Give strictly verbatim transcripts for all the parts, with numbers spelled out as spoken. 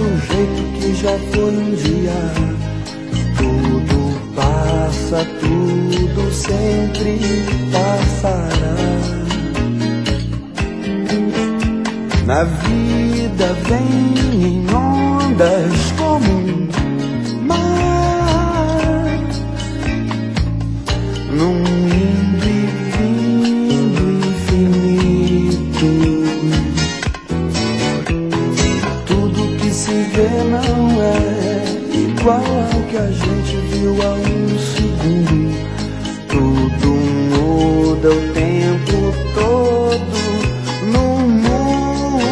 do jeito que já foi um dia. Tudo passa, tudo sempre passará. Na vida vem em ondas como um mar, num indo e vindo infinito. Tudo que se vê não é igual ao que a gente viu há um segundo. Tudo muda o tempo todo no mundo.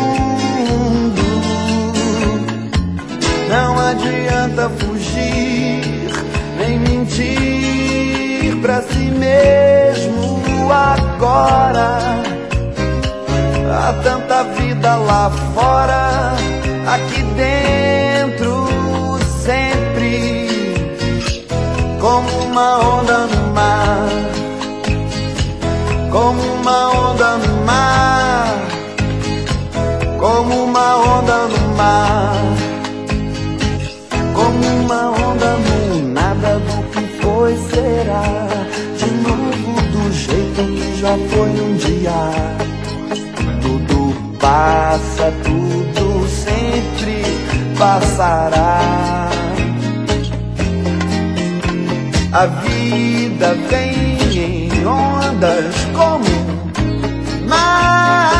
Não adianta fugir, nem mentir pra si mesmo agora. Há tanta vida lá fora, aqui dentro sempre, como uma onda no mar, como uma onda no mar, como uma onda no mar, como uma onda no nada. Do que foi será, de novo do jeito que já foi um dia. Tudo passa, tudo sempre passará. A vida vem em ondas como mar,